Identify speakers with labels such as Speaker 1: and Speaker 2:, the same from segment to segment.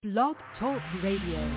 Speaker 1: Blog Talk Radio.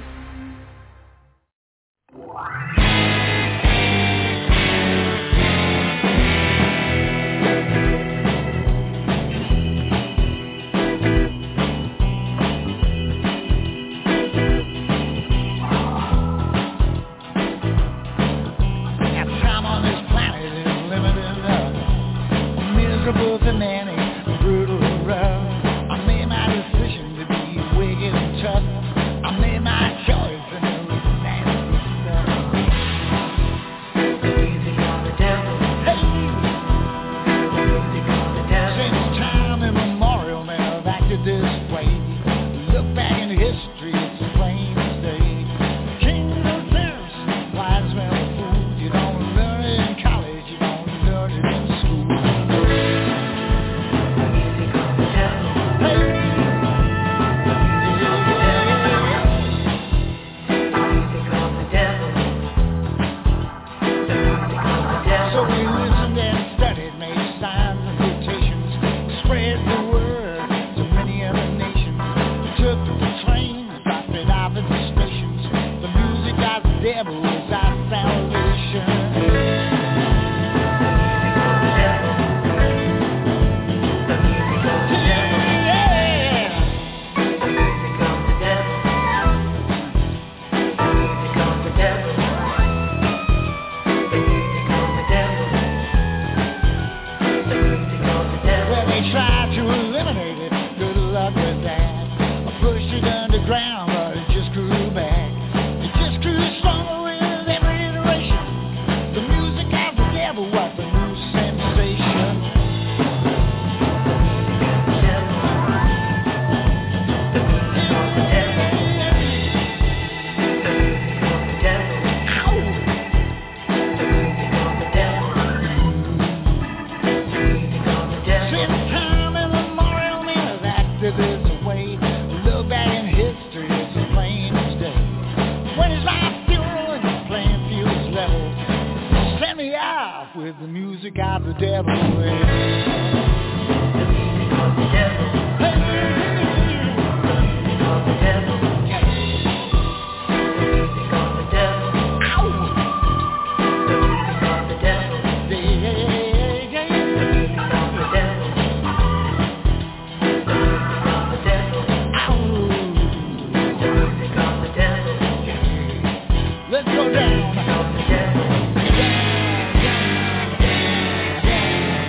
Speaker 2: Let's go down.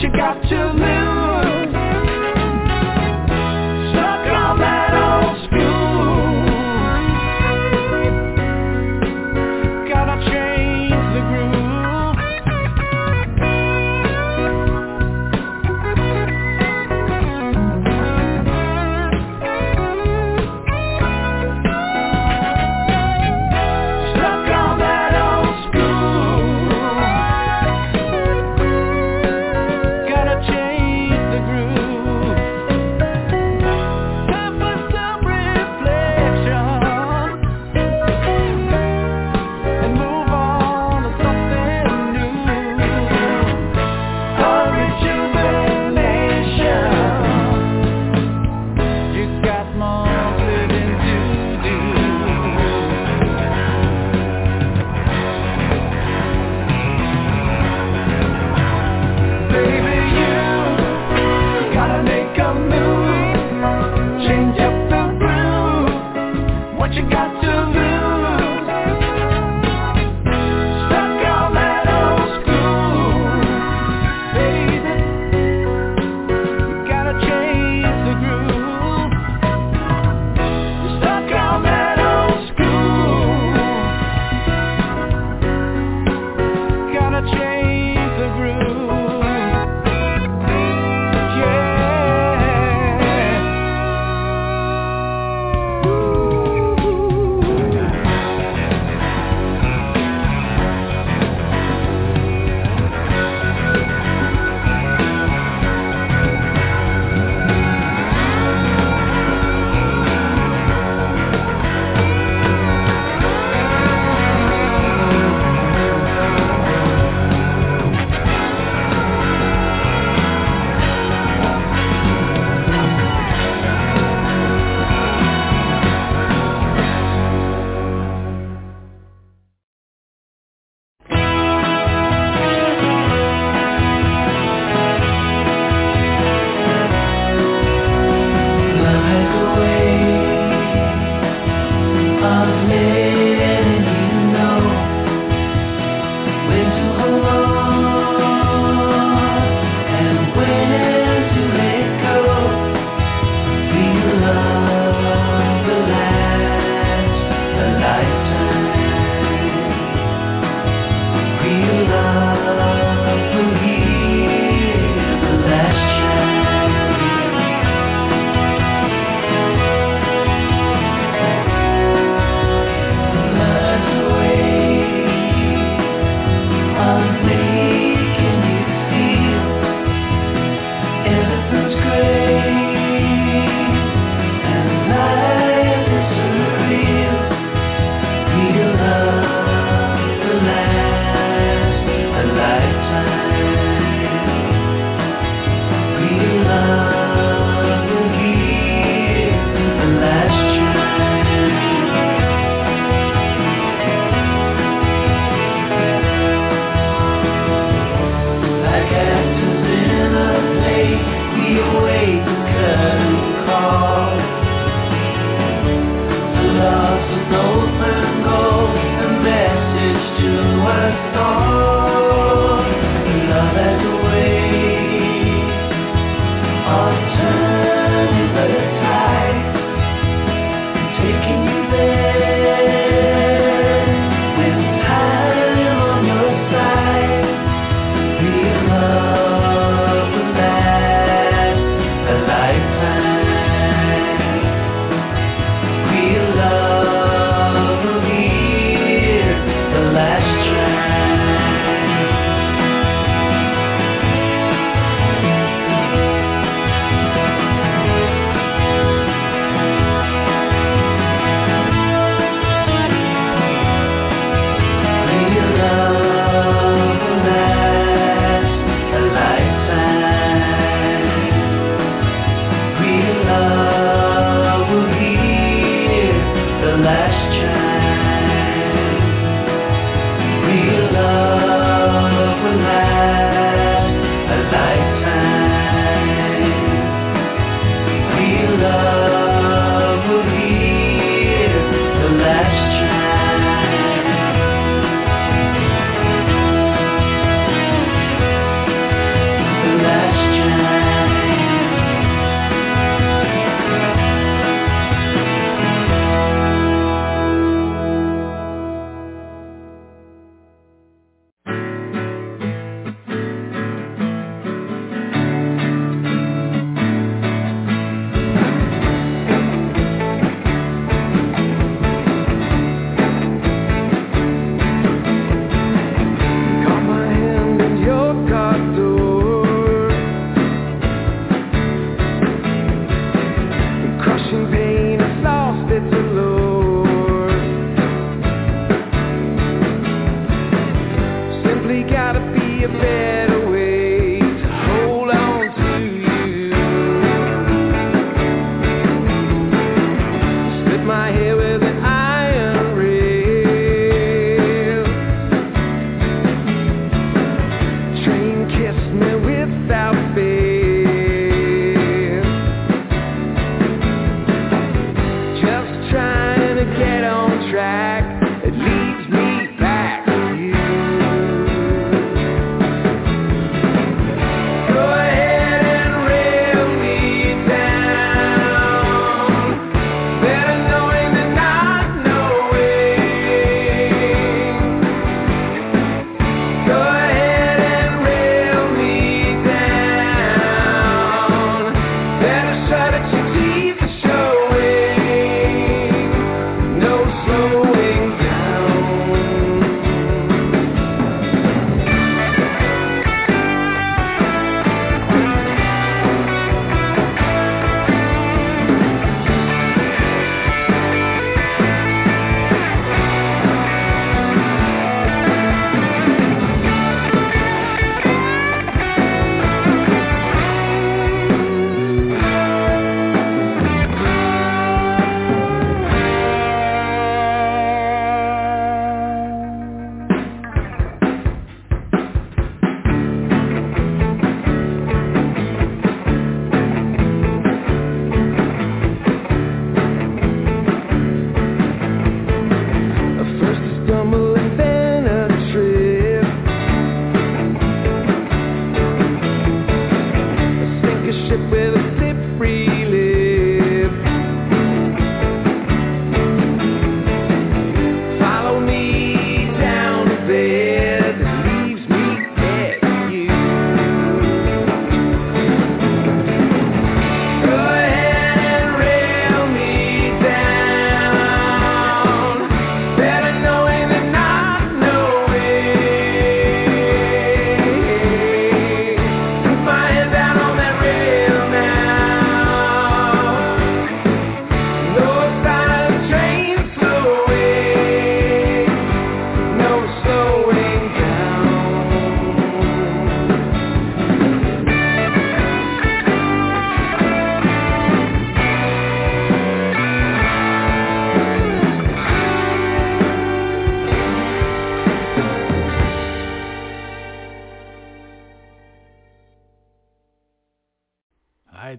Speaker 2: you got to lose. Stuck on that old school. Gotta change the groove. Stuck on that old school. Gotta change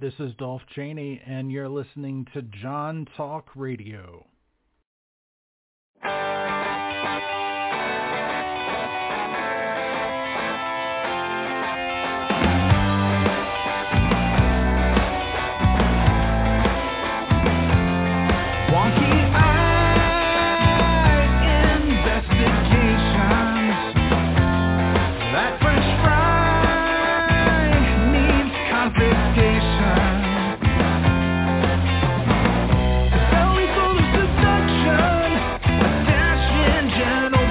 Speaker 3: this is Dolph Chaney, and you're listening to John Talk Radio.
Speaker 2: General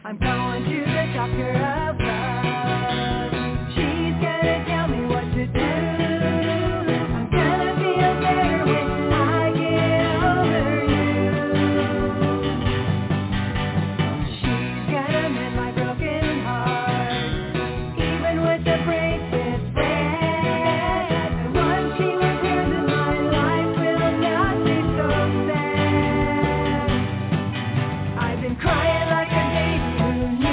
Speaker 4: I'm going to the doctor of love. She's gonna tell me what to do. I'm gonna feel better when I get over you. She's gonna mend my broken heart, even with the bracelet red. And once she repairs it, my life will not be so sad. I've been crying like a baby who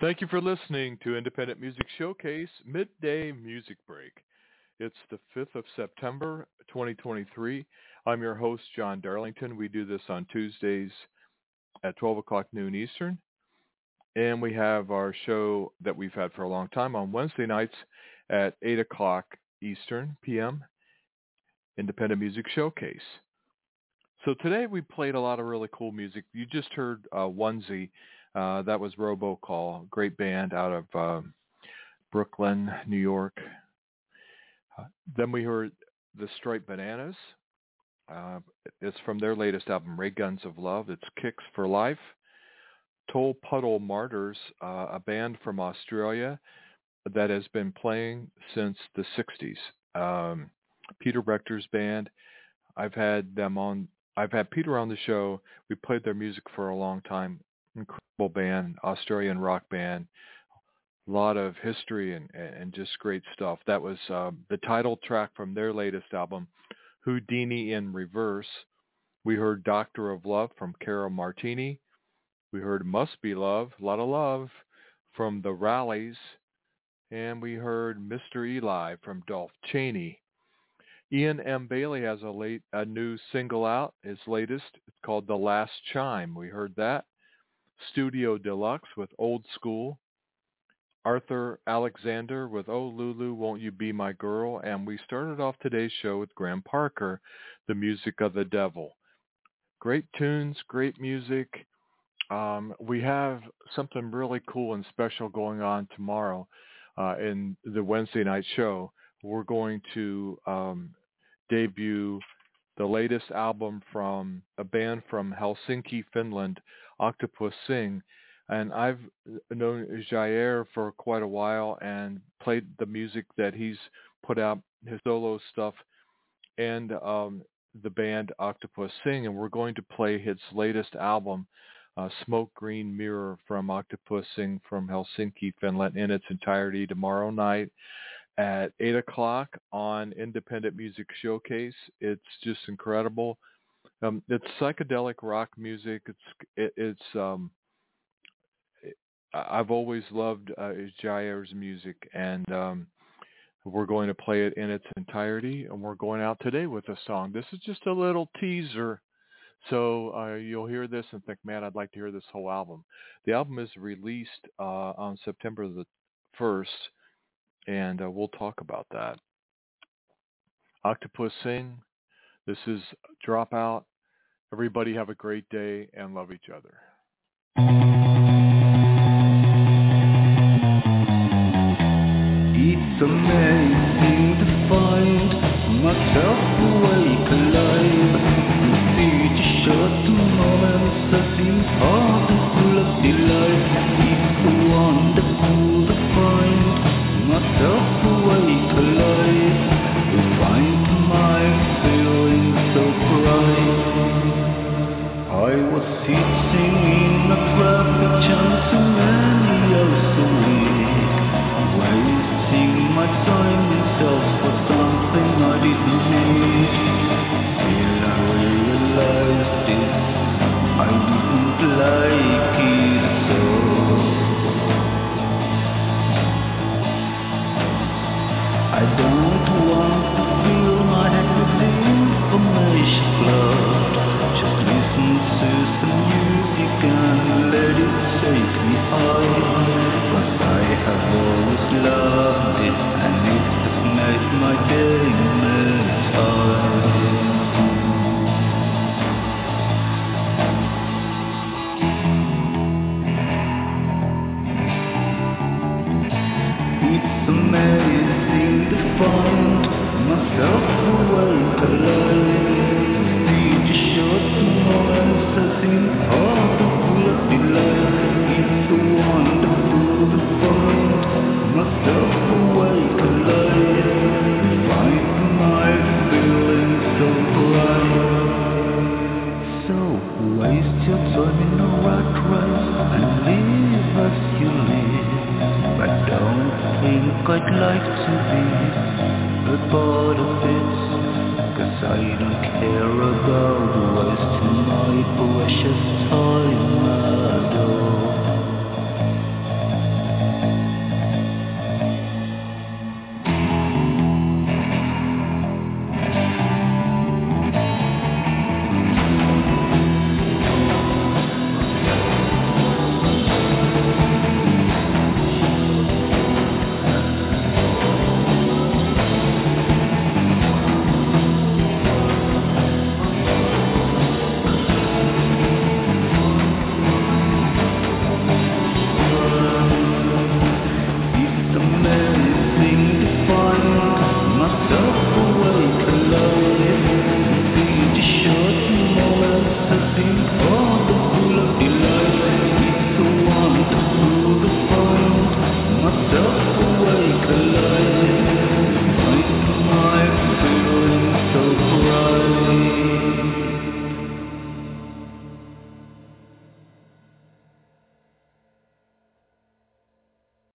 Speaker 5: Thank you for listening to Independent Music Showcase Midday Music Break. It's the 5th of September, 2023. I'm your host, John Darlington. We do this on Tuesdays at 12 o'clock noon Eastern. And we have our show that we've had for a long time on Wednesday nights at 8 o'clock Eastern p.m., Independent Music Showcase. So today we played a lot of really cool music. You just heard Onesie. That was Robocall, great band out of Brooklyn, New York. Then we heard the Striped Bananas. It's from their latest album, Ray Guns of Love. It's Kicks for Life. Toll Puddle Martyrs, a band from Australia that has been playing since the 60s. Peter Rector's band. I've had Peter on the show. We played their music for a long time. Incredible band, Australian rock band. A lot of history and just great stuff. That was the title track from their latest album, Houdini in Reverse. We heard Doctor of Love from Cara Martini. We heard Must Be Love, a lot of love, from the Rallies. And we heard Mr. Eli from Dolph Chaney. Ian M. Bailey has a new single out, his latest. It's called The Last Chime. We heard that. Studio Deluxe with Old School. Arthur Alexander with Oh Lulu, Won't You Be My Girl? And we started off today's show with Graham Parker, The Music of the Devil. Great tunes, great music. We have something really cool and special going on tomorrow in the Wednesday night show. We're going to debut the latest album from a band from Helsinki, Finland, Octopus Sing. And I've known Jair for quite a while and played the music that he's put out, his solo stuff, and the band Octopus Sing. And we're going to play his latest album, Smoke Green Mirror, from Octopus Sing from Helsinki, Finland, in its entirety tomorrow night at 8 o'clock on Independent Music Showcase. It's just incredible. It's psychedelic rock music. I've always loved Jair's music, and we're going to play it in its entirety, and we're going out today with a song. This is just a little teaser, so you'll hear this and think, man, I'd like to hear this whole album. The album is released on September the 1st, and we'll talk about that. Octopus Sing, this is Dropout. Everybody have a great day and love each other.
Speaker 6: It's amazing to find myself awake, alive. See to short moments that seem hard and full of delight. It's wonderful to find myself awake, alive. To find my feelings so bright. I was sitting in a traffic jam too many hours away, wasting my time in search for something I didn't need. Till I realized it, I didn't like it so. I don't want to fill my head with information flood. Just listen to some music and let it take me high. 'Cause I have always loved it, and it has made my day many times. It's amazing to find myself awake, alive. Need to short moments that seem hard and full of delight. It's wonderful to find myself awake, alive. Find my feelings so bright. So waste your time in a rat race and live as you live. But don't think I'd like to be a part of it. 'Cause I don't care about wasting my precious time.